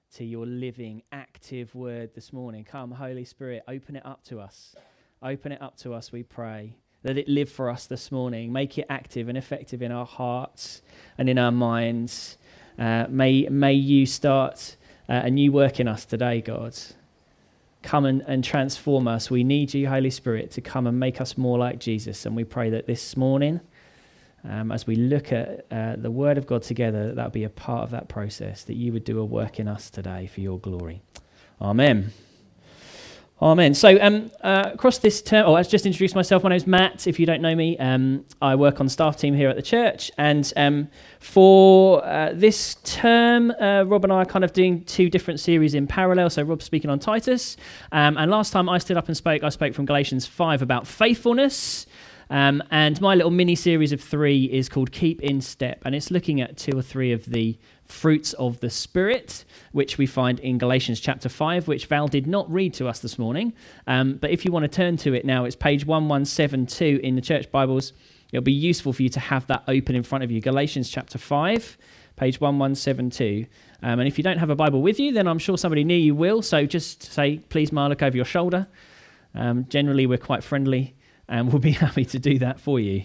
to your living, active word this morning. Come, Holy Spirit, open it up to us. Open it up to us, we pray. Let it live for us this morning. Make it active and effective in our hearts and in our minds. May you start a new work in us today, God. Come and transform us. We need you, Holy Spirit, to come and make us more like Jesus. And we pray that this morning, as we look at the Word of God together, that'll be a part of that process, that you would do a work in us today for your glory. Amen. Amen. So across this term, I'll just introduce myself. My name's Matt. If you don't know me, I work on the staff team here at the church. And for this term, Rob and I are kind of doing two different series in parallel. So Rob's speaking on Titus. And last time I stood up and spoke, I spoke from Galatians 5 about faithfulness. And my little mini-series of 3 is called Keep in Step. And it's looking at 2 or 3 of the fruits of the Spirit, which we find in Galatians chapter 5, which Val did not read to us this morning. But if you want to turn to it now, it's page 1172 in the church Bibles. It'll be useful for you to have that open in front of you. Galatians chapter 5, page 1172. And if you don't have a Bible with you, then I'm sure somebody near you will. So just say, please, Ma, look over your shoulder. Generally, we're quite friendly, and we'll be happy to do that for you.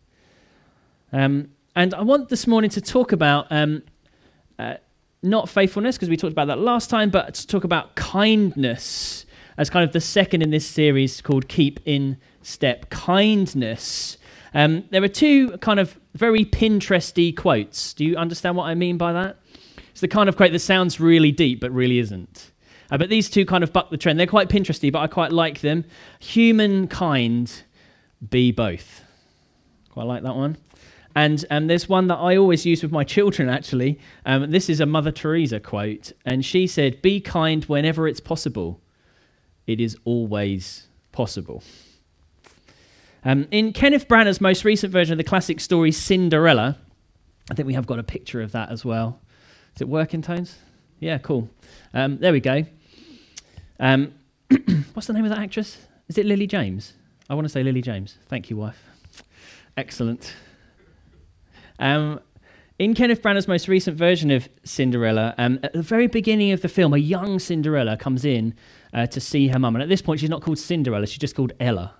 And I want this morning to talk about not faithfulness, because we talked about that last time, but to talk about kindness as kind of the second in this series called Keep in Step. Kindness. There are 2 kind of very Pinteresty quotes. Do you understand what I mean by that? It's the kind of quote that sounds really deep, but really isn't. But these 2 kind of buck the trend. They're quite Pinteresty, but I quite like them. Humankind, be both. Quite like that one. And there's one that I always use with my children, actually. This is a Mother Teresa quote. And she said, be kind whenever it's possible. It is always possible. In Kenneth Branagh's most recent version of the classic story Cinderella, I think we have got a picture of that as well. Is it working, Tones? Yeah, cool. There we go. What's the name of that actress? Is it Lily James? I want to say Lily James. Thank you, wife. Excellent. In Kenneth Branagh's most recent version of Cinderella, at the very beginning of the film, a young Cinderella comes in to see her mum. And at this point, she's not called Cinderella, she's just called Ella.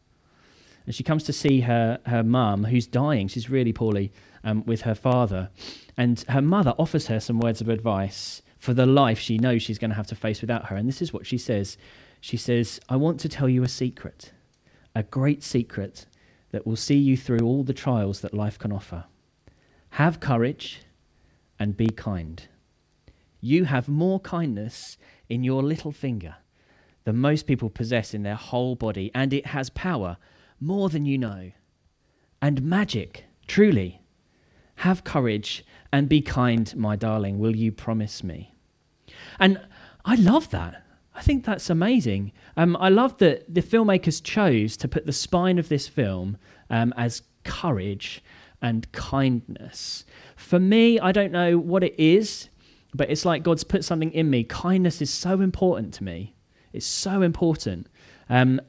And she comes to see her mum, who's dying. She's really poorly with her father. And her mother offers her some words of advice for the life she knows she's going to have to face without her. And this is what she says. She says, I want to tell you a secret, a great secret that will see you through all the trials that life can offer. Have courage and be kind. You have more kindness in your little finger than most people possess in their whole body, and it has power more than you know. And magic, truly. Have courage and be kind, my darling. Will you promise me? And I love that. I think that's amazing. I love that the filmmakers chose to put the spine of this film as courage and kindness. For me, I don't know what it is, but it's like God's put something in me. Kindness is so important to me. It's so important. I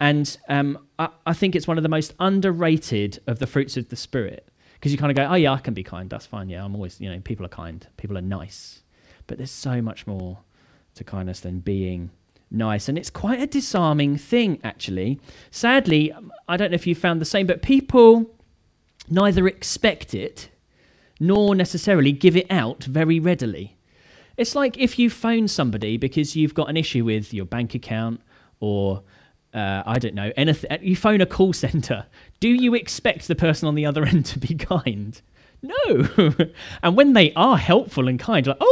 think it's one of the most underrated of the fruits of the Spirit. Because you kind of go, oh yeah, I can be kind. That's fine. Yeah, I'm always, people are kind. People are nice. But there's so much more to kindness than being nice. And it's quite a disarming thing, actually. Sadly, I don't know if you found the same, but people neither expect it nor necessarily give it out very readily. It's like if you phone somebody because you've got an issue with your bank account or, I don't know, anything. You phone a call centre. Do you expect the person on the other end to be kind? No. And when they are helpful and kind, you're like,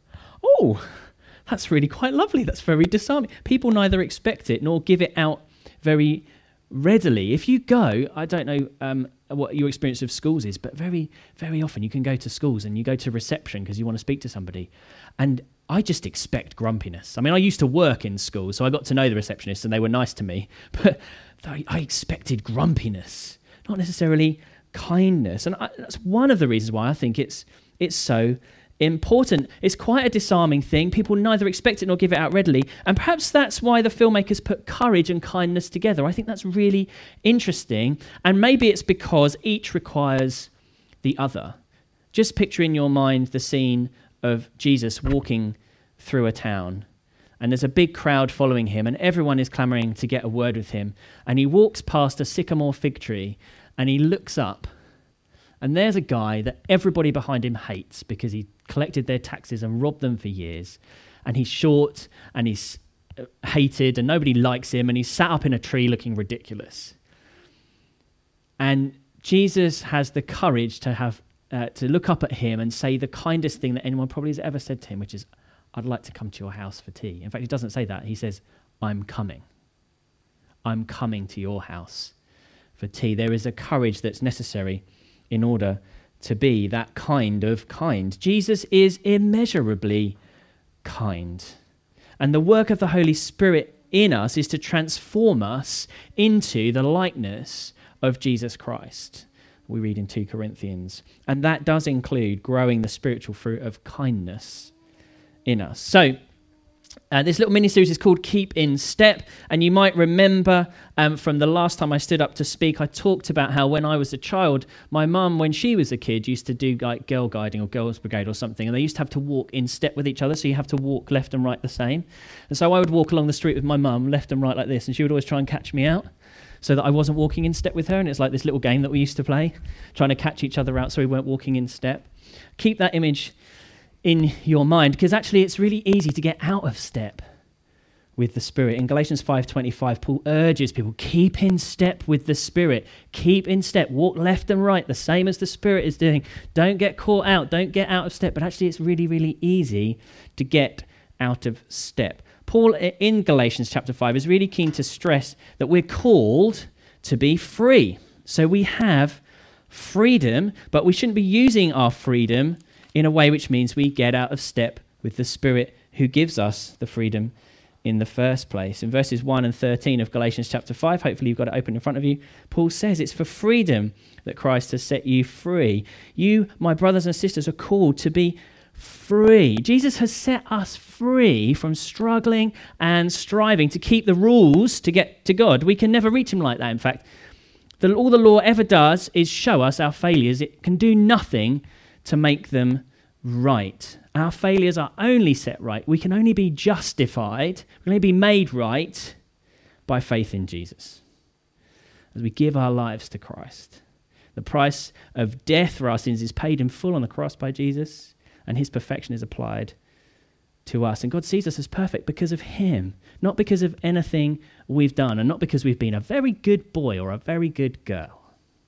oh, that's really quite lovely. That's very disarming. People neither expect it nor give it out very readily. If you go, I don't know what your experience of schools is, but very, very often you can go to schools and you go to reception because you want to speak to somebody. And I just expect grumpiness. I mean, I used to work in school, so I got to know the receptionists and they were nice to me. But I expected grumpiness, not necessarily kindness. And that's one of the reasons why I think it's so important. It's quite a disarming thing. People neither expect it nor give it out readily. And perhaps that's why the filmmakers put courage and kindness together. I think that's really interesting. And maybe it's because each requires the other. Just picture in your mind the scene of Jesus walking through a town. And there's a big crowd following him, and everyone is clamoring to get a word with him. And he walks past a sycamore fig tree, and he looks up, and there's a guy that everybody behind him hates because he collected their taxes and robbed them for years. And he's short, and he's hated, and nobody likes him, and he's sat up in a tree looking ridiculous. And Jesus has the courage to look up at him and say the kindest thing that anyone probably has ever said to him, which is, "I'd like to come to your house for tea." In fact, he doesn't say that. He says, "I'm coming. I'm coming to your house for tea." There is a courage that's necessary in order to be that kind of kind. Jesus is immeasurably kind. And the work of the Holy Spirit in us is to transform us into the likeness of Jesus Christ. We read in 2 Corinthians. And that does include growing the spiritual fruit of kindness in us. So, this little mini-series is called Keep in Step, and you might remember from the last time I stood up to speak, I talked about how when I was a child, my mum, when she was a kid, used to do like girl guiding or girls brigade or something, and they used to have to walk in step with each other, so you have to walk left and right the same. And so I would walk along the street with my mum, left and right like this, and she would always try and catch me out so that I wasn't walking in step with her, and it's like this little game that we used to play, trying to catch each other out so we weren't walking in step. Keep that image in your mind, because actually it's really easy to get out of step with the Spirit. In Galatians 5:25, Paul urges people, keep in step with the Spirit. Keep in step. Walk left and right, the same as the Spirit is doing. Don't get caught out. Don't get out of step. But actually it's really, really easy to get out of step. Paul, in Galatians chapter 5, is really keen to stress that we're called to be free. So we have freedom, but we shouldn't be using our freedom in a way which means we get out of step with the Spirit who gives us the freedom in the first place. In verses 1 and 13 of Galatians chapter 5, hopefully you've got it open in front of you, Paul says it's for freedom that Christ has set you free. You, my brothers and sisters, are called to be free. Jesus has set us free from struggling and striving to keep the rules to get to God. We can never reach him like that, in fact. All the law ever does is show us our failures. It can do nothing to make them right. Our failures are only set right. We can only be justified, we can only be made right by faith in Jesus. As we give our lives to Christ. The price of death for our sins is paid in full on the cross by Jesus, and his perfection is applied to us. And God sees us as perfect because of him, not because of anything we've done, and not because we've been a very good boy or a very good girl.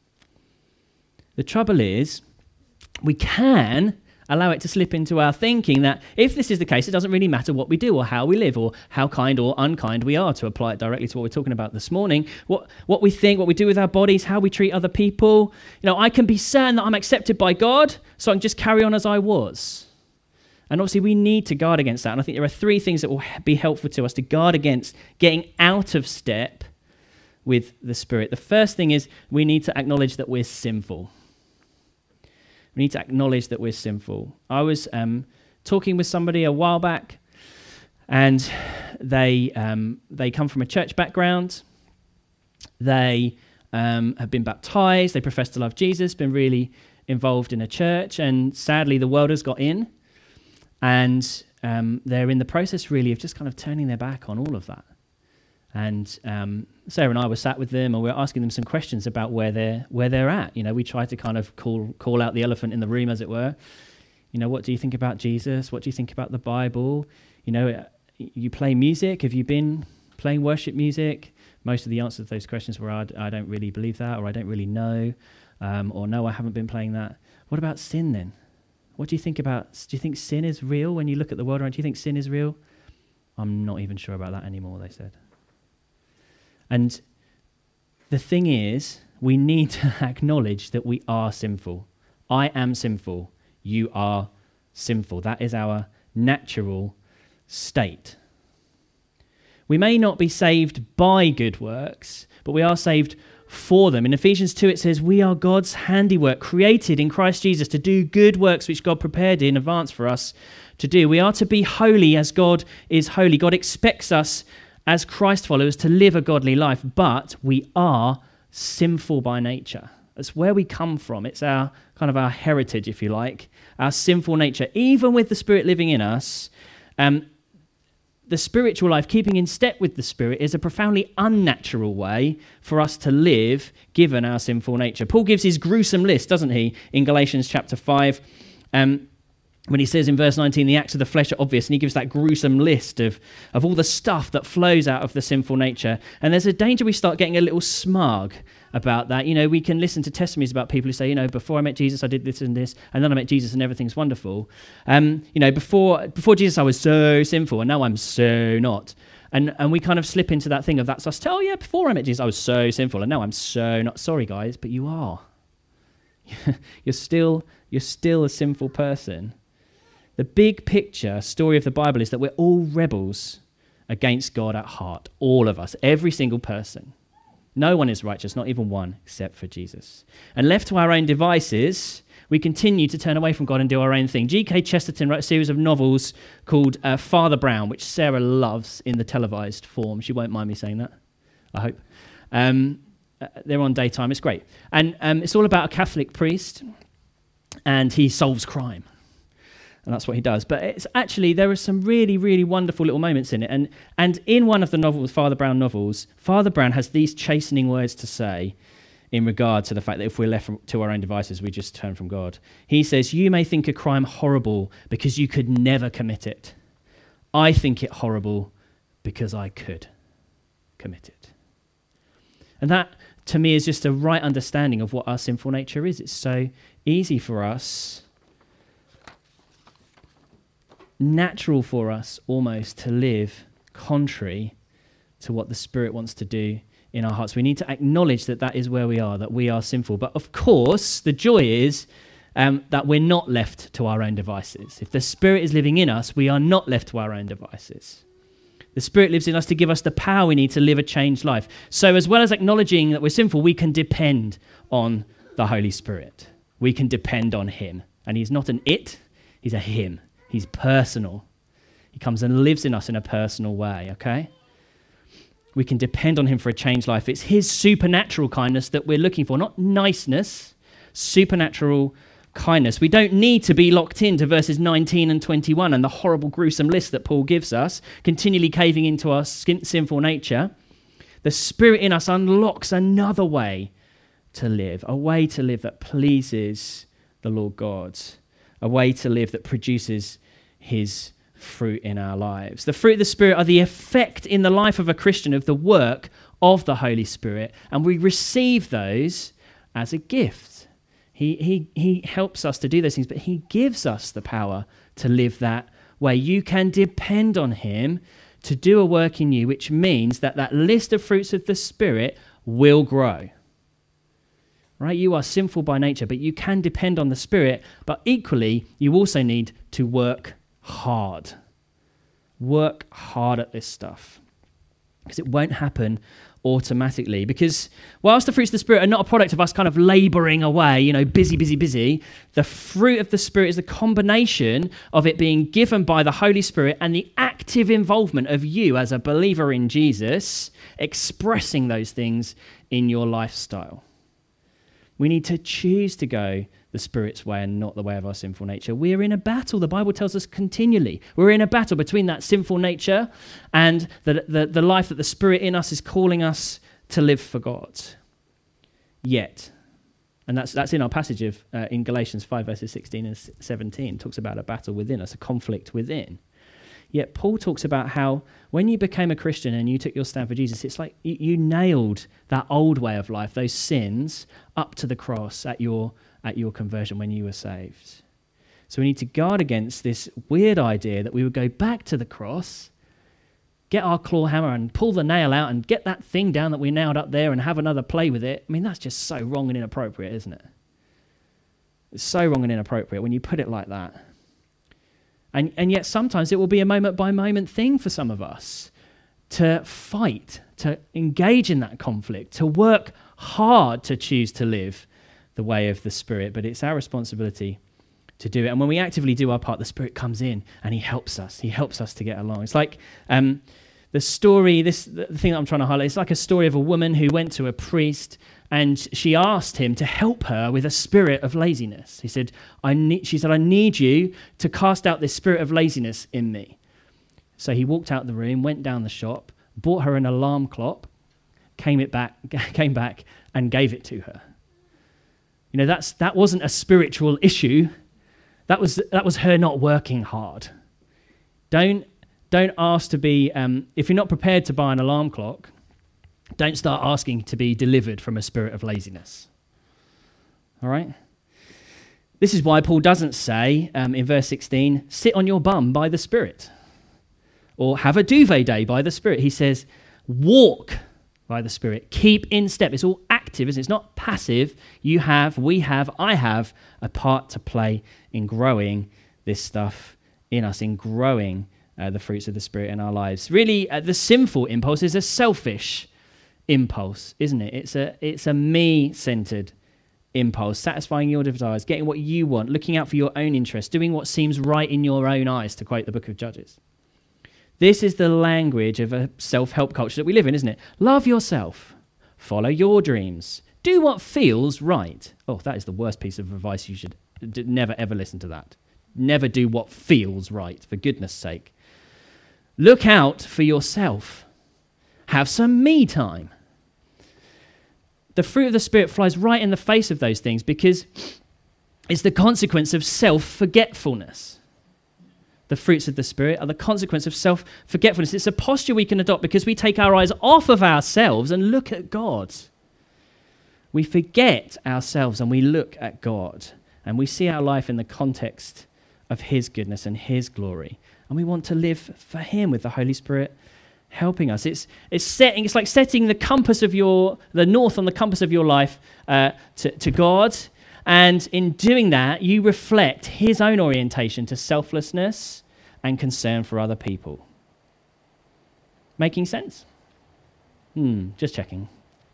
The trouble is, we can allow it to slip into our thinking that if this is the case, it doesn't really matter what we do or how we live or how kind or unkind we are, to apply it directly to what we're talking about this morning. What we think, what we do with our bodies, how we treat other people. I can be certain that I'm accepted by God, so I can just carry on as I was. And obviously we need to guard against that. And I think there are 3 things that will be helpful to us to guard against getting out of step with the Spirit. The first thing is we need to acknowledge that we're sinful. We need to acknowledge that we're sinful. I was talking with somebody a while back, and they come from a church background. They have been baptized. They profess to love Jesus, been really involved in a church, and sadly the world has got in, and they're in the process really of just kind of turning their back on all of that. And Sarah and I were sat with them, and we were asking them some questions about where they're at. We tried to kind of call out the elephant in the room, as it were. What do you think about Jesus? What do you think about the Bible? You play music. Have you been playing worship music? Most of the answers to those questions were, I don't really believe that, or I don't really know, or no, I haven't been playing that. What about sin then? What do you think about? Do you think sin is real when you look at the world around? Do you think sin is real? I'm not even sure about that anymore, they said. And the thing is, we need to acknowledge that we are sinful. I am sinful. You are sinful. That is our natural state. We may not be saved by good works, but we are saved for them. In Ephesians 2, it says, we are God's handiwork, created in Christ Jesus to do good works which God prepared in advance for us to do. We are to be holy as God is holy. God expects us as Christ followers to live a godly life, but we are sinful by nature. That's where we come from. It's our kind of our heritage, if you like, our sinful nature. Even with the Spirit living in us, The spiritual life, keeping in step with the Spirit, is a profoundly unnatural way for us to live, given our sinful nature. Paul gives his gruesome list, doesn't he, in Galatians chapter 5, when he says in verse 19, the acts of the flesh are obvious, and he gives that gruesome list of all the stuff that flows out of the sinful nature. And there's a danger we start getting a little smug about that. You know, we can listen to testimonies about people who say, you know, before I met Jesus, I did this and this, and then I met Jesus and everything's wonderful. You know, before Jesus, I was so sinful, and now I'm so not. And we kind of slip into that thing of that's us. Oh, yeah, before I met Jesus, I was so sinful, and now I'm so not. Sorry, guys, but you are. You're still a sinful person. The big picture story of the Bible is that we're all rebels against God at heart. All of us, every single person. No one is righteous, not even one, except for Jesus. And left to our own devices, we continue to turn away from God and do our own thing. G.K. Chesterton wrote a series of novels called Father Brown, which Sarah loves in the televised form. She won't mind me saying that, I hope. They're on daytime. It's great. And it's all about a Catholic priest, and he solves crime. And that's what he does. But it's actually, there are some really, really wonderful little moments in it. And in one of the novels, Father Brown novels, Father Brown has these chastening words to say in regard to the fact that if we're left to our own devices, we just turn from God. He says, you may think a crime horrible because you could never commit it. I think it horrible because I could commit it. And that, to me, is just a right understanding of what our sinful nature is. It's so easy for us, natural for us almost, to live contrary to what the Spirit wants to do in our hearts. We need to acknowledge that that is where we are, that we are sinful. But of course, the joy is that we're not left to our own devices. If the Spirit is living in us, we are not left to our own devices. The Spirit lives in us to give us the power we need to live a changed life. So as well as acknowledging that we're sinful, we can depend on the Holy Spirit. We can depend on him. And he's not an it, he's a him. He's personal. He comes and lives in us in a personal way, okay? We can depend on him for a changed life. It's his supernatural kindness that we're looking for, not niceness, supernatural kindness. We don't need to be locked into verses 19 and 21 and the horrible, gruesome list that Paul gives us, continually caving into our sinful nature. The Spirit in us unlocks another way to live, a way to live that pleases the Lord God, a way to live that produces his fruit in our lives. The fruit of the Spirit are the effect in the life of a Christian of the work of the Holy Spirit, and we receive those as a gift. He helps us to do those things, but he gives us the power to live that way. You can depend on him to do a work in you, which means that that list of fruits of the Spirit will grow. Right? You are sinful by nature, but you can depend on the Spirit, but equally, you also need to work hard. Work hard at this stuff, because it won't happen automatically. Because whilst the fruits of the Spirit are not a product of us kind of labouring away, busy, the fruit of the Spirit is the combination of it being given by the Holy Spirit and the active involvement of you as a believer in Jesus, expressing those things in your lifestyle. We need to choose to go the Spirit's way and not the way of our sinful nature. We're in a battle. The Bible tells us continually. We're in a battle between that sinful nature and the life that the Spirit in us is calling us to live for God. Yet, and that's in our passage of in Galatians 5 verses 16 and 17, talks about a battle within us, a conflict within. Yet Paul talks about how when you became a Christian and you took your stand for Jesus, it's like you nailed that old way of life, those sins, up to the cross at your conversion when you were saved. So we need to guard against this weird idea that we would go back to the cross, get our claw hammer and pull the nail out and get that thing down that we nailed up there and have another play with it. I mean, that's just so wrong and inappropriate, isn't it? It's so wrong and inappropriate when you put it like that. And yet sometimes it will be a moment-by-moment thing for some of us to fight, to engage in that conflict, to work hard to choose to live the way of the Spirit. But it's our responsibility to do it. And when we actively do our part, the Spirit comes in and he helps us. He helps us to get along. It's like the story, the thing that I'm trying to highlight, it's like a story of a woman who went to a priest and she asked him to help her with a spirit of laziness. She said, I need you to cast out this spirit of laziness in me. So he walked out the room, went down the shop, bought her an alarm clock, came back and gave it to her. You know, that wasn't a spiritual issue. That was her not working hard. Don't ask to be, if you're not prepared to buy an alarm clock, don't start asking to be delivered from a spirit of laziness. All right? This is why Paul doesn't say, in verse 16, sit on your bum by the Spirit, or have a duvet day by the Spirit. He says, walk by the Spirit. Keep in step. It's all active, isn't it? It's not passive. You have, we have, I have a part to play in growing this stuff in us, in growing the fruits of the Spirit in our lives. Really, the sinful impulse is a selfish impulse, isn't it? It's a me-centered impulse, satisfying your desires, getting what you want, looking out for your own interests, doing what seems right in your own eyes, to quote the book of Judges. This is the language of a self-help culture that we live in, isn't it? Love yourself, follow your dreams, do what feels right. Oh, that is the worst piece of advice. You should never ever listen to that. Never do what feels right, for goodness sake. Look out for yourself. Have some me time. The fruit of the Spirit flies right in the face of those things because it's the consequence of self-forgetfulness. The fruits of the Spirit are the consequence of self-forgetfulness. It's a posture we can adopt because we take our eyes off of ourselves and look at God. We forget ourselves and we look at God, and we see our life in the context of His goodness and His glory. And we want to live for Him with the Holy Spirit helping us. It's like setting the compass of the north on the compass of your life to God, and in doing that, you reflect His own orientation to selflessness and concern for other people. Making sense? Just checking.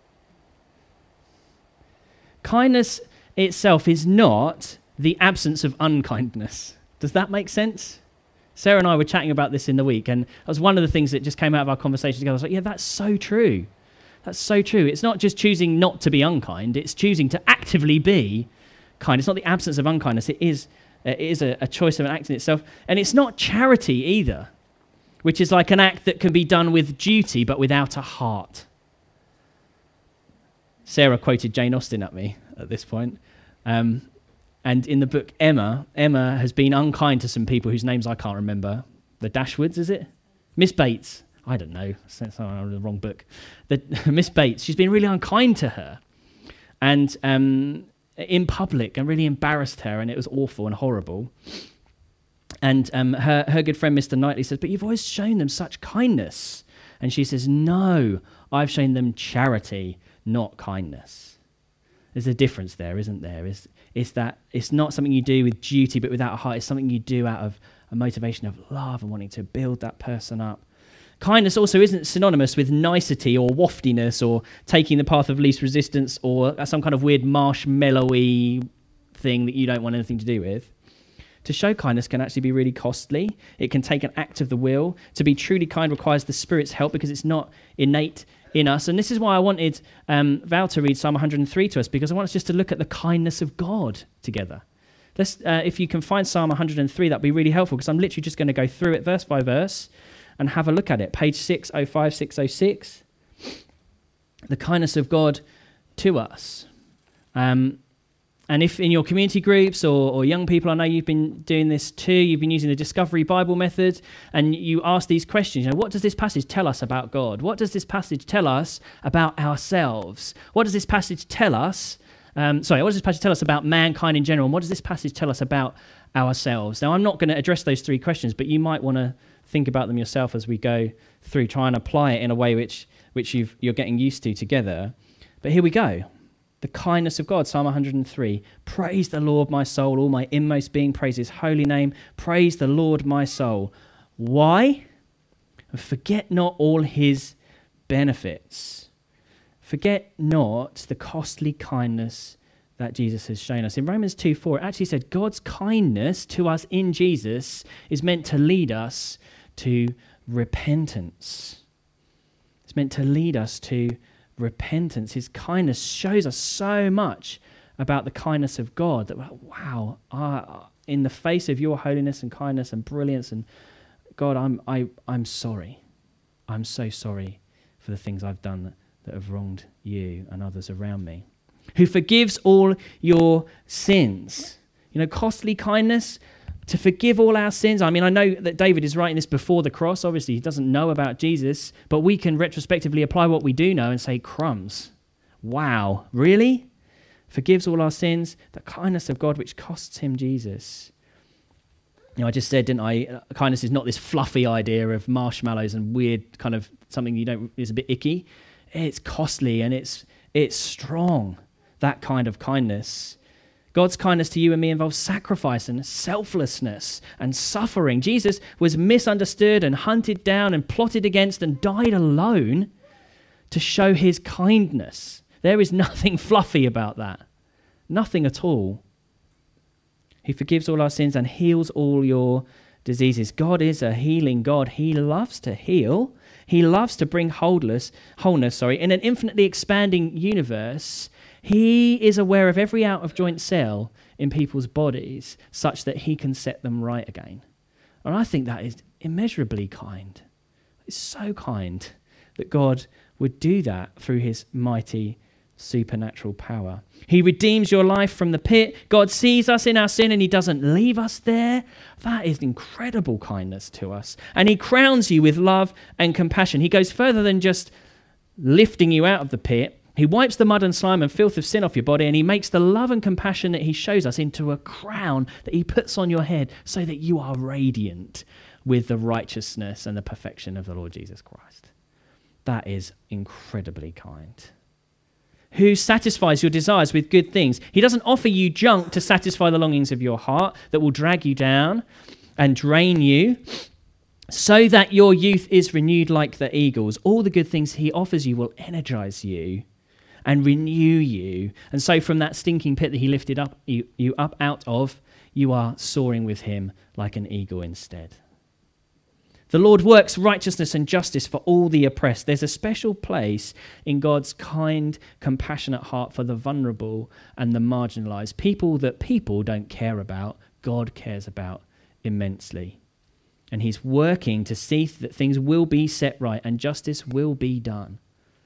Kindness itself is not the absence of unkindness. Does that make sense? Sarah and I were chatting about this in the week, and that was one of the things that just came out of our conversation together. I was like, yeah, that's so true. That's so true. It's not just choosing not to be unkind, it's choosing to actively be kind. It's not the absence of unkindness, it is a choice of an act in itself. And it's not charity either, which is like an act that can be done with duty but without a heart. Sarah quoted Jane Austen at me at this point. And in the book Emma has been unkind to some people whose names I can't remember. The Dashwoods, is it? Miss Bates. I don't know. That's the wrong book. Miss Bates, she's been really unkind to her. And in public, and really embarrassed her, and it was awful and horrible. And her good friend Mr. Knightley says, but you've always shown them such kindness. And she says, no, I've shown them charity, not kindness. There's a difference there, isn't there? It's that it's not something you do with duty but without a heart. It's something you do out of a motivation of love and wanting to build that person up. Kindness also isn't synonymous with nicety or waftiness or taking the path of least resistance or some kind of weird marshmallowy thing that you don't want anything to do with. To show kindness can actually be really costly. It can take an act of the will. To be truly kind requires the Spirit's help because it's not innate in us. And this is why I wanted Val to read Psalm 103 to us, because I want us just to look at the kindness of God together. If you can find Psalm 103, that'd be really helpful, because I'm literally just going to go through it verse by verse and have a look at it. Page 605, 606. The kindness of God to us. And if in your community groups or young people, I know you've been doing this too, you've been using the Discovery Bible method, and you ask these questions, what does this passage tell us about God? What does this passage tell us about ourselves? What does this passage tell us? What does this passage tell us about mankind in general? And what does this passage tell us about ourselves? Now, I'm not going to address those three questions, but you might want to think about them yourself as we go through, try and apply it in a way which you're getting used to together. But here we go. The kindness of God, Psalm 103. Praise the Lord, my soul, all my inmost being. Praise His holy name. Praise the Lord, my soul. Why? Forget not all His benefits. Forget not the costly kindness that Jesus has shown us. In Romans 2:4, it actually said God's kindness to us in Jesus is meant to lead us to repentance. It's meant to lead us to repentance. His kindness shows us so much about the kindness of God that, wow, in the face of your holiness and kindness and brilliance and God, I'm sorry. I'm so sorry for the things I've done that have wronged you and others around me. Who forgives all your sins. Costly kindness, to forgive all our sins. I mean, I know that David is writing this before the cross. Obviously, he doesn't know about Jesus, but we can retrospectively apply what we do know and say, crumbs. Wow, really? Forgives all our sins, the kindness of God which costs him Jesus. I just said, didn't I, kindness is not this fluffy idea of marshmallows and weird kind of something is a bit icky. It's costly and it's strong, that kind of kindness. God's kindness to you and me involves sacrifice and selflessness and suffering. Jesus was misunderstood and hunted down and plotted against and died alone to show his kindness. There is nothing fluffy about that. Nothing at all. He forgives all our sins and heals all your diseases. God is a healing God. He loves to heal. He loves to bring wholeness. In an infinitely expanding universe, he is aware of every out-of-joint cell in people's bodies such that he can set them right again. And I think that is immeasurably kind. It's so kind that God would do that through his mighty supernatural power. He redeems your life from the pit. God sees us in our sin and he doesn't leave us there. That is incredible kindness to us. And he crowns you with love and compassion. He goes further than just lifting you out of the pit. He wipes the mud and slime and filth of sin off your body, and he makes the love and compassion that he shows us into a crown that he puts on your head so that you are radiant with the righteousness and the perfection of the Lord Jesus Christ. That is incredibly kind. Who satisfies your desires with good things. He doesn't offer you junk to satisfy the longings of your heart that will drag you down and drain you, so that your youth is renewed like the eagles. All the good things he offers you will energize you and renew you. And so from that stinking pit that he lifted up you up out of, you are soaring with him like an eagle instead. The Lord works righteousness and justice for all the oppressed. There's a special place in God's kind, compassionate heart for the vulnerable and the marginalized. People that people don't care about, God cares about immensely. And he's working to see that things will be set right and justice will be done.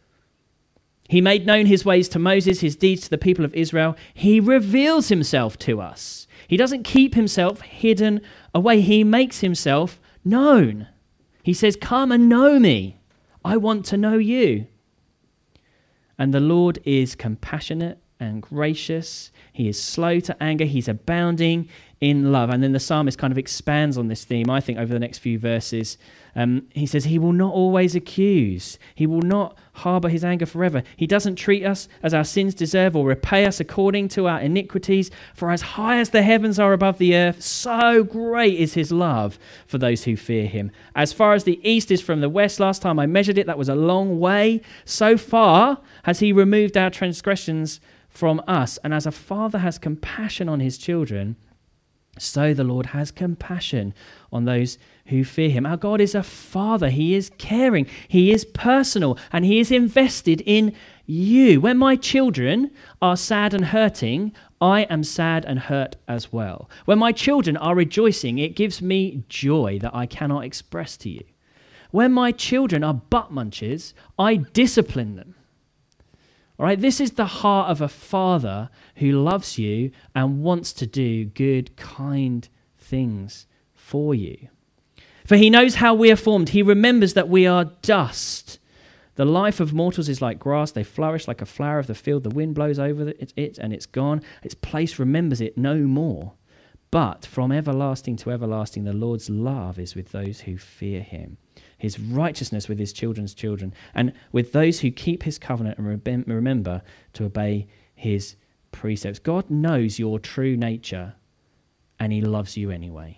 He made known his ways to Moses, his deeds to the people of Israel. He reveals himself to us. He doesn't keep himself hidden away. He makes himself known. He says, come and know me. I want to know you. And the Lord is compassionate and gracious. He is slow to anger. He's abounding in love. And then the psalmist kind of expands on this theme, I think, over the next few verses. He says, he will not always accuse. He will not harbor his anger forever. He doesn't treat us as our sins deserve or repay us according to our iniquities. For as high as the heavens are above the earth, so great is his love for those who fear him. As far as the east is from the west, last time I measured it, that was a long way. So far has he removed our transgressions from us. And as a father has compassion on his children, so the Lord has compassion on those who fear him. Our God is a father. He is caring. He is personal. And he is invested in you. When my children are sad and hurting, I am sad and hurt as well. When my children are rejoicing, it gives me joy that I cannot express to you. When my children are butt munchers, I discipline them. All right, this is the heart of a father who loves you and wants to do good, kind things for you. For he knows how we are formed. He remembers that we are dust. The life of mortals is like grass. They flourish like a flower of the field. The wind blows over it and it's gone. Its place remembers it no more. But from everlasting to everlasting, the Lord's love is with those who fear him. His righteousness with his children's children, and with those who keep his covenant and remember to obey his precepts. God knows your true nature, and he loves you anyway.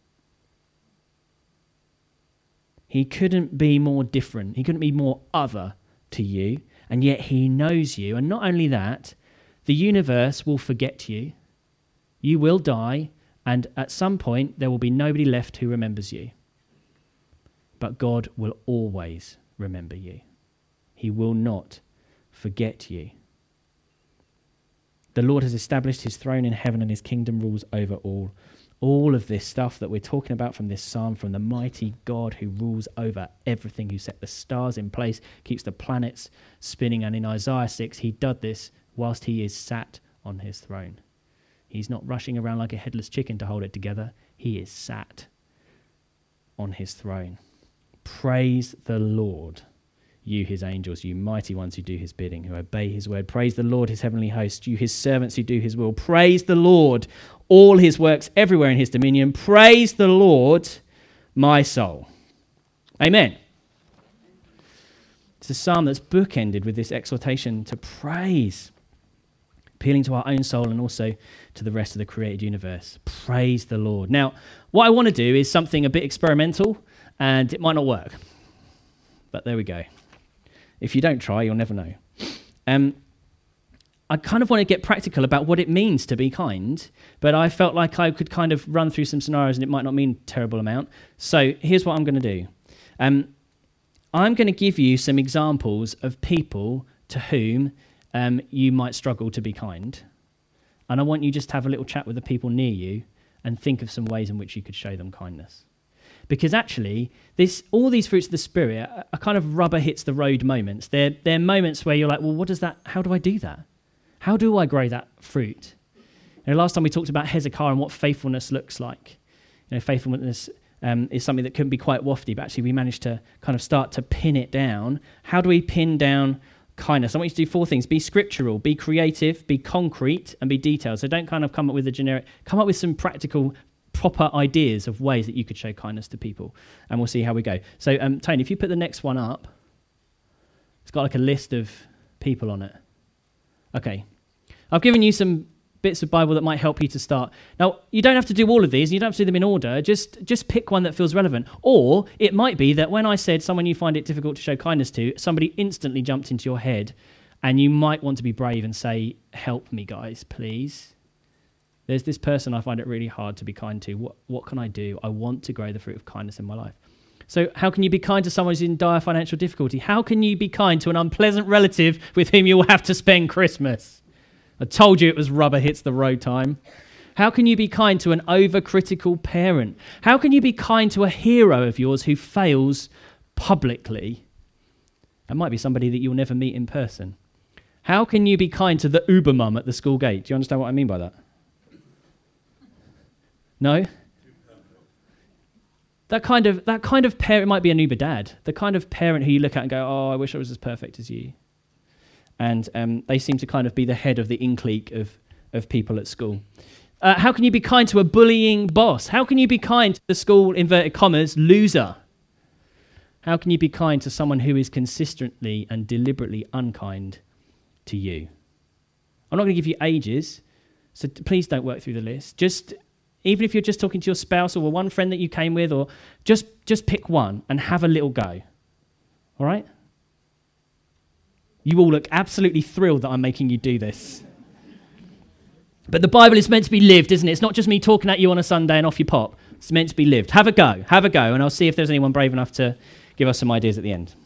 He couldn't be more different. He couldn't be more other to you, and yet he knows you. And not only that, the universe will forget you. You will die, and at some point there will be nobody left who remembers you. But God will always remember you. He will not forget you. The Lord has established his throne in heaven and his kingdom rules over all. All of this stuff that we're talking about from this psalm, from the mighty God who rules over everything, who set the stars in place, keeps the planets spinning. And in Isaiah 6, he did this whilst he is sat on his throne. He's not rushing around like a headless chicken to hold it together. He is sat on his throne. Praise the Lord, you his angels, you mighty ones who do his bidding, who obey his word. Praise the Lord, his heavenly host, you his servants who do his will. Praise the Lord, all his works everywhere in his dominion. Praise the Lord, my soul. Amen. It's a psalm that's bookended with this exhortation to praise, appealing to our own soul and also to the rest of the created universe. Praise the Lord. Now, what I want to do is something a bit experimental, and it might not work. But there we go. If you don't try, you'll never know. I kind of want to get practical about what it means to be kind, but I felt like I could kind of run through some scenarios and it might not mean a terrible amount. So here's what I'm going to do. I'm going to give you some examples of people to whom you might struggle to be kind. And I want you just to have a little chat with the people near you and think of some ways in which you could show them kindness. Because actually, all these fruits of the Spirit are kind of rubber hits the road moments. They're moments where you're like, well, how do I do that? How do I grow that fruit? Last time we talked about Hezekiah and what faithfulness looks like. Faithfulness is something that can be quite wafty, but actually we managed to kind of start to pin it down. How do we pin down kindness? I want you to do 4 things. Be scriptural, be creative, be concrete, and be detailed. So don't kind of come up with a generic, come up with some practical, proper ideas of ways that you could show kindness to people, and we'll see how we go. So, Tony, if you put the next one up, it's got like a list of people on it. Okay. I've given you some bits of Bible that might help you to start. Now, you don't have to do all of these, and you don't have to do them in order. Just pick one that feels relevant. Or it might be that when I said someone you find it difficult to show kindness to, somebody instantly jumped into your head, and you might want to be brave and say, help me, guys, please. There's this person I find it really hard to be kind to. What can I do? I want to grow the fruit of kindness in my life. So how can you be kind to someone who's in dire financial difficulty? How can you be kind to an unpleasant relative with whom you will have to spend Christmas? I told you it was rubber hits the road time. How can you be kind to an overcritical parent? How can you be kind to a hero of yours who fails publicly? That might be somebody that you'll never meet in person. How can you be kind to the Uber mum at the school gate? Do you understand what I mean by that? No? That kind of parent might be an Uber dad. The kind of parent who you look at and go, oh, I wish I was as perfect as you. And they seem to kind of be the head of the in-clique of people at school. How can you be kind to a bullying boss? How can you be kind to the school, inverted commas, loser? How can you be kind to someone who is consistently and deliberately unkind to you? I'm not going to give you ages, so please don't work through the list. Even if you're just talking to your spouse or one friend that you came with, or just pick one and have a little go. All right? You all look absolutely thrilled that I'm making you do this. But the Bible is meant to be lived, isn't it? It's not just me talking at you on a Sunday and off you pop. It's meant to be lived. Have a go, and I'll see if there's anyone brave enough to give us some ideas at the end.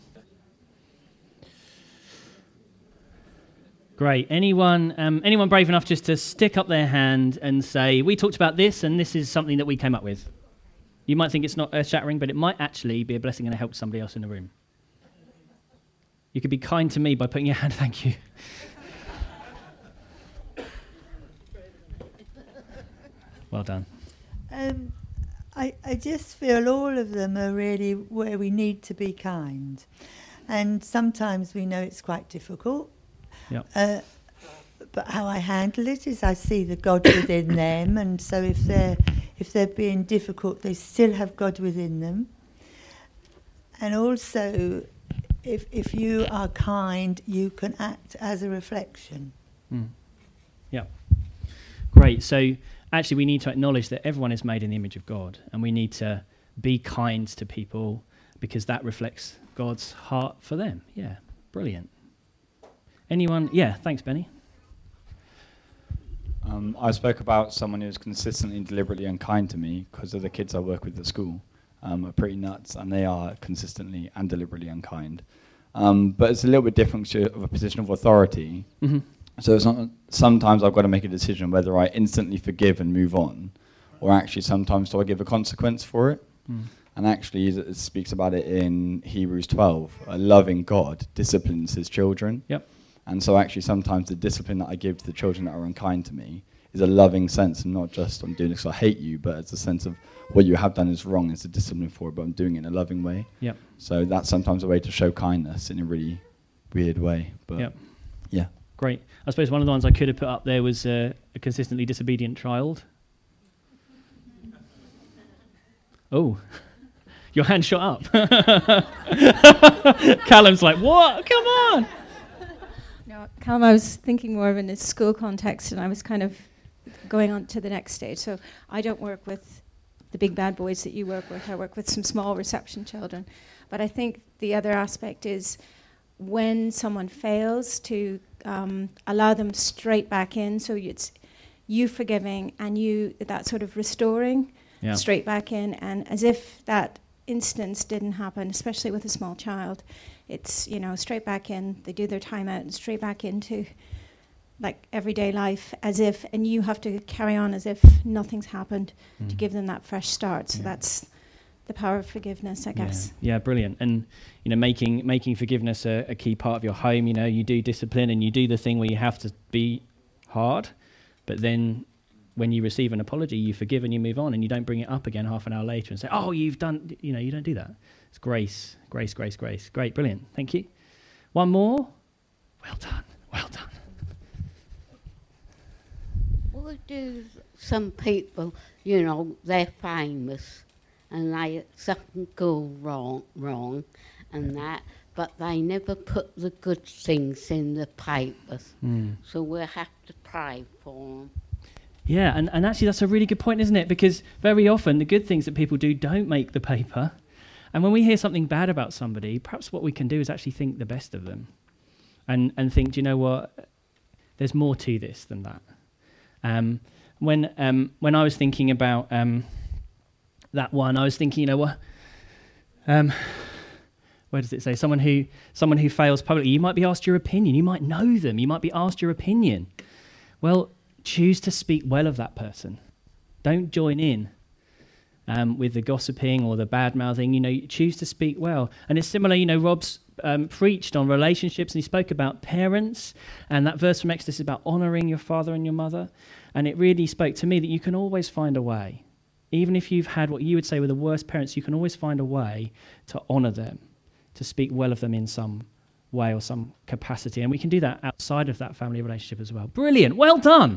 Great. Anyone brave enough just to stick up their hand and say, we talked about this, and this is something that we came up with? You might think it's not earth-shattering, but it might actually be a blessing and a help to somebody else in the room. You could be kind to me by putting your hand, thank you. Well done. I just feel all of them are really where we need to be kind. And sometimes we know it's quite difficult. Yep. But how I handle it is I see the God within them, and so if they're being difficult, they still have God within them. And also, if you are kind, you can act as a reflection. Yeah. Great. So actually, we need to acknowledge that everyone is made in the image of God, and we need to be kind to people because that reflects God's heart for them. Yeah. Brilliant. Anyone? Yeah, thanks, Benny. I spoke about someone who's consistently and deliberately unkind to me because of the kids I work with at school are pretty nuts, and they are consistently and deliberately unkind. But it's a little bit different of a position of authority. Mm-hmm. So it's not, sometimes I've got to make a decision whether I instantly forgive and move on, or actually sometimes do I give a consequence for it? And actually it speaks about it in Hebrews 12. A loving God disciplines his children. Yep. And so actually sometimes the discipline that I give to the children that are unkind to me is a loving sense, and not just I'm doing this because I hate you, but it's a sense of what you have done is wrong, it's a discipline for it, but I'm doing it in a loving way. Yep. So that's sometimes a way to show kindness in a really weird way. But Yep. yeah. Great. I suppose one of the ones I could have put up there was a consistently disobedient child. Oh, your hand shot up. Callum's like, what? Come on. No, Callum, I was thinking more of in a school context, and I was kind of going on to the next stage. So I don't work with the big bad boys that you work with. I work with some small reception children. But I think the other aspect is when someone fails to allow them straight back in. So it's you forgiving and you that sort of restoring straight back in, and as if that instance didn't happen, especially with a small child. It's, straight back in, they do their time out and straight back into like everyday life as if, and you have to carry on as if nothing's happened to give them that fresh start. So that's the power of forgiveness, I guess. Yeah, brilliant. And, making forgiveness a key part of your home, you do discipline and you do the thing where you have to be hard, but then when you receive an apology, you forgive and you move on, and you don't bring it up again half an hour later and say, oh, you've done, you don't do that. It's grace, grace, grace, grace. Great, brilliant. Thank you. One more. Well done, well done. What do some people, they're famous and something go wrong and that, but they never put the good things in the papers. So we'll have to pray for them. Yeah, and actually that's a really good point, isn't it? Because very often the good things that people do don't make the paper. And when we hear something bad about somebody, perhaps what we can do is actually think the best of them and think, do you know what? There's more to this than that. When I was thinking about that one, I was thinking, where does it say? Someone who fails publicly, you might be asked your opinion. You might know them. You might be asked your opinion. Well, choose to speak well of that person. Don't join in with the gossiping or the bad-mouthing. Choose to speak well. And it's similar, Rob's preached on relationships, and he spoke about parents, and that verse from Exodus is about honouring your father and your mother. And it really spoke to me that you can always find a way. Even if you've had what you would say were the worst parents, you can always find a way to honour them, to speak well of them in some way or some capacity. And we can do that outside of that family relationship as well. Brilliant. Well done.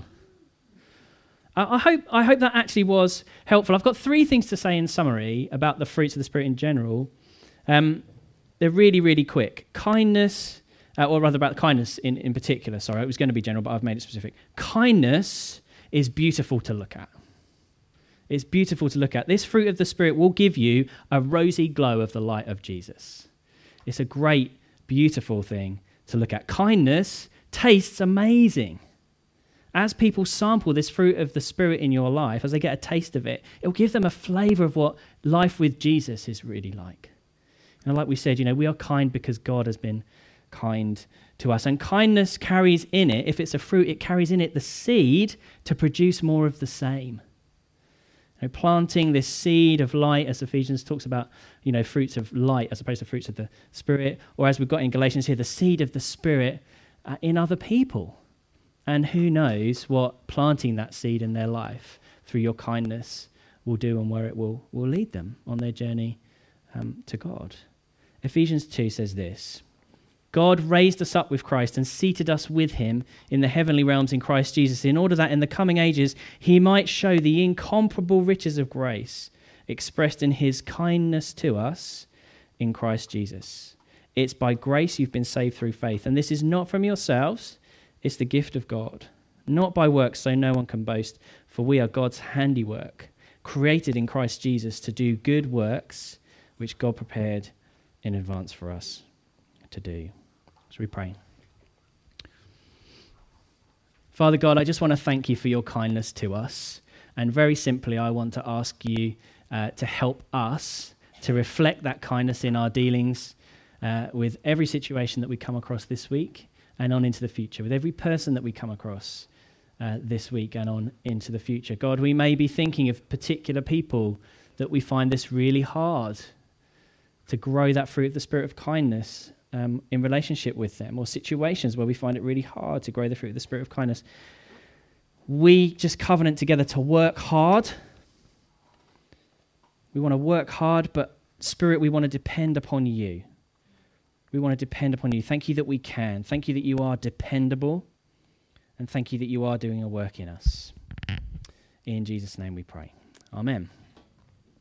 I hope that actually was helpful. I've got 3 things to say in summary about the fruits of the Spirit in general. They're really, really quick. Kindness, or rather about kindness in particular. Sorry, it was going to be general, but I've made it specific. Kindness is beautiful to look at. It's beautiful to look at. This fruit of the Spirit will give you a rosy glow of the light of Jesus. It's a great, beautiful thing to look at. Kindness tastes amazing. As people sample this fruit of the Spirit in your life, as they get a taste of it, it'll give them a flavour of what life with Jesus is really like. And like we said, we are kind because God has been kind to us. And kindness carries in it, if it's a fruit, it carries in it the seed to produce more of the same. Planting this seed of light, as Ephesians talks about, fruits of light as opposed to fruits of the Spirit, or as we've got in Galatians here, the seed of the Spirit in other people. And who knows what planting that seed in their life through your kindness will do and where it will lead them on their journey to God. Ephesians 2 says this: God raised us up with Christ and seated us with him in the heavenly realms in Christ Jesus, in order that in the coming ages he might show the incomparable riches of grace expressed in his kindness to us in Christ Jesus. It's by grace you've been saved through faith, and this is not from yourselves, it's the gift of God, not by works, so no one can boast, for we are God's handiwork, created in Christ Jesus to do good works, which God prepared in advance for us to do. So we pray. Father God, I just want to thank you for your kindness to us. And very simply, I want to ask you to help us to reflect that kindness in our dealings with every situation that we come across this week and on into the future, with every person that we come across this week and on into the future. God, we may be thinking of particular people that we find this really hard to grow that fruit of the Spirit of kindness in relationship with them, or situations where we find it really hard to grow the fruit of the Spirit of kindness. We just covenant together to work hard. We want to work hard, but Spirit, we want to depend upon you. We want to depend upon you. Thank you that we can. Thank you that you are dependable. And thank you that you are doing a work in us. In Jesus' name we pray. Amen.